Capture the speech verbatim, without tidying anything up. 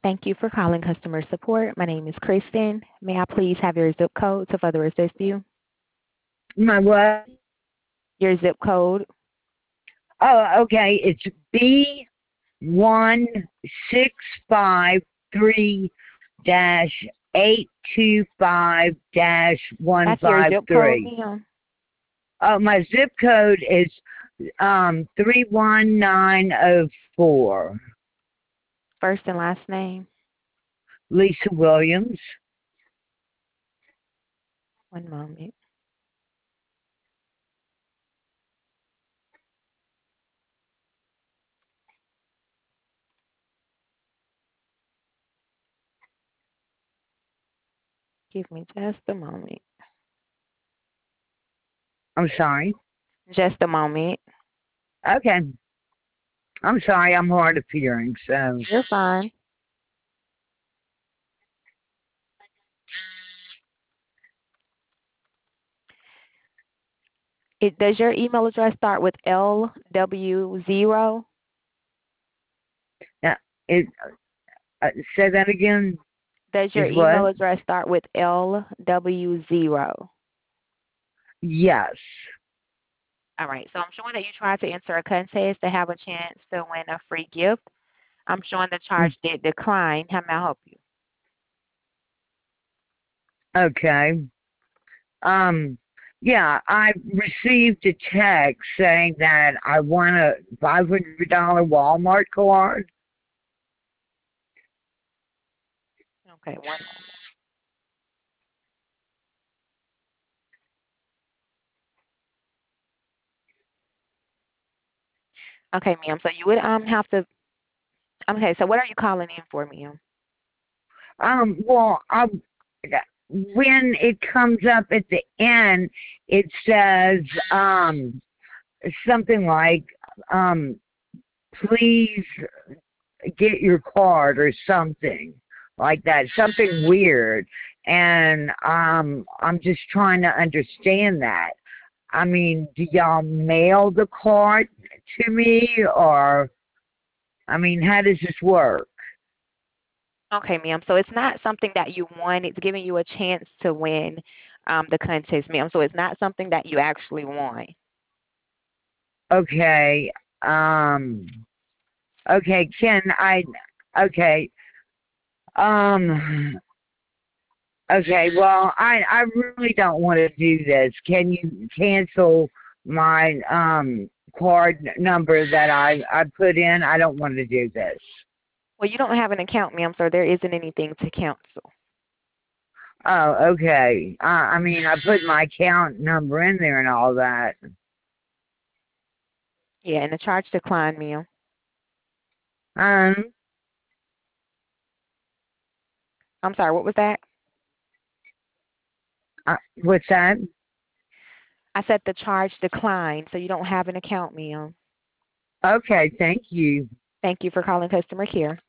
Thank you for calling customer support. My name is Kristen. May I please have your zip code to further assist you? My what? Your zip code. Oh, okay. It's B one six five three dash eight two five dash one That's your five zip code, three. ma'am. Oh, my zip code is um three one nine oh four. First and last name. Lisa Williams. One moment. Give me just a moment. I'm sorry. Just a moment. Okay. I'm sorry, I'm hard of hearing, so You're fine. It, does your email address start with L W zero? yeah, it uh, say that again. Does your Is email what? address start with L W zero? Yes. All right. So I'm showing that you tried to enter a contest to have a chance to win a free gift. I'm showing the charge did decline. How may I help you? Okay. Um, yeah, I received a text saying that I won a five hundred dollar Walmart card. Okay, one moment. Okay, ma'am. So you would um have to. Okay. So what are you calling in for, ma'am? Um, well, I, when it comes up at the end, it says um something like um please get your card or something like that, something weird, and um I'm just trying to understand that. I mean, do y'all mail the card to me, or I mean, how does this work? Okay, ma'am. So it's not something that you won. It's giving you a chance to win um the contest, ma'am. So it's not something that you actually won. Okay, um, okay, can I? Okay, um, okay. Well, I I really don't want to do this. Can you cancel my um card number that I I put in? I don't want to do this. Well, you don't have an account, ma'am, so there isn't anything to cancel. Oh, okay. Uh, I mean, I put my account number in there and all that. Yeah, and the charge declined, ma'am. Um, I'm sorry. What was that? uh, what's that? I said the charge declined, so you don't have an account, ma'am. Okay, thank you. Thank you for calling customer care.